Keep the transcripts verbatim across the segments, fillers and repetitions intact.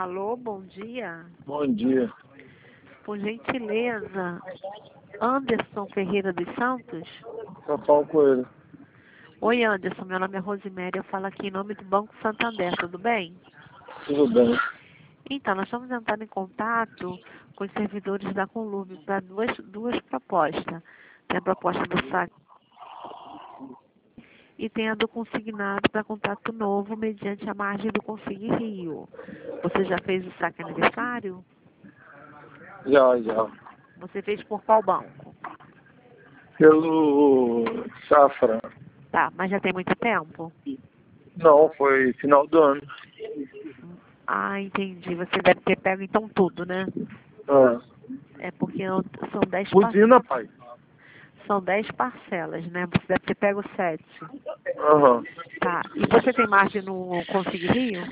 Alô, bom dia. Bom dia. Por gentileza, Anderson Ferreira dos Santos? São Paulo Coelho. Oi, Anderson, meu nome é Rosiméria, eu falo aqui em nome do Banco Santander, tudo bem? Tudo bem. Então, nós estamos entrando em contato com os servidores da Conlurb para duas, duas propostas. Tem a proposta do saque e tem a do consignado para contrato novo mediante a margem do Consigne Rio. Você já fez o saque aniversário? Já, já. Você fez por qual banco? Pelo Safra. Tá, mas já tem muito tempo? Não, foi final do ano. Ah, entendi. Você deve ter pego então tudo, né? É. É porque eu- são dez Buzina, pai. são dez parcelas, né? Você deve ter pego sete. Aham. Tá. E você tem margem no Consigne Rio?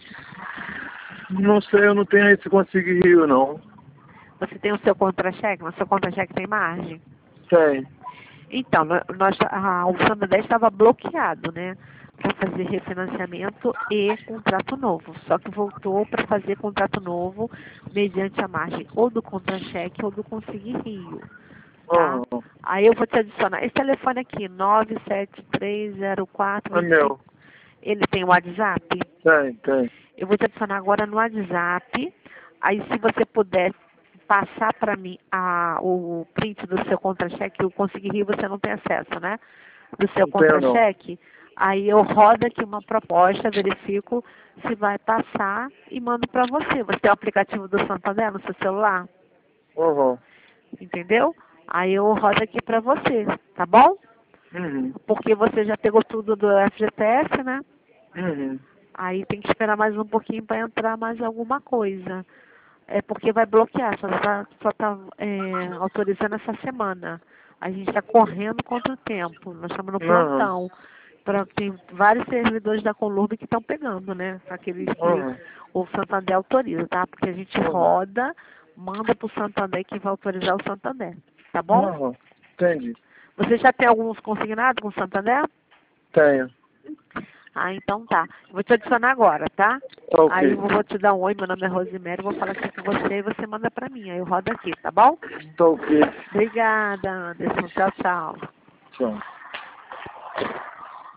Não sei, eu não tenho esse Consigne Rio, não. Você tem o seu contra-cheque? Mas seu contra-cheque tem margem? Tem. Então, nó- nós, a, o Santander estava bloqueado, né? Para fazer refinanciamento e contrato novo. Só que voltou para fazer contrato novo mediante a margem ou do contra-cheque ou do Consigne Rio. Tá? Aham. Aí eu vou te adicionar. Esse telefone aqui, nove sete três zero quatro É dois cinco, meu. ele tem WhatsApp? Tem, tem. Eu vou te adicionar agora no WhatsApp. Aí se você puder passar para mim a, o print do seu contra-cheque, o Consigne Rio você não tem acesso, né? Do seu Não tenho, não. contra-cheque. Aí eu rodo aqui uma proposta, verifico se vai passar e mando para você. Você tem o aplicativo do Santander no seu celular? Aham. Entendeu? Aí eu rodo aqui para você, tá bom? Uhum. Porque você já pegou tudo do F G T S, né? Uhum. Aí tem que esperar mais um pouquinho para entrar mais alguma coisa. É porque vai bloquear, só está só tá, é, autorizando essa semana. A gente está correndo contra o tempo, nós estamos no Aham. plantão. Pra, tem vários servidores da Conlurb que estão pegando, né? Aqueles que Aham. o Santander autoriza, tá? Porque a gente Aham. roda, manda para o Santander que vai autorizar o Santander. Tá bom? Aham. Entendi. Você já tem alguns consignados com o Santander? Tenho. Ah, então tá. Vou te adicionar agora, tá? Tá Aí ok. eu vou te dar um oi, meu nome é Rosimério, vou falar aqui com você e você manda pra mim. Aí eu rodo aqui, tá bom? Tá ok. Obrigada, Anderson. Tchau, tchau. Tchau.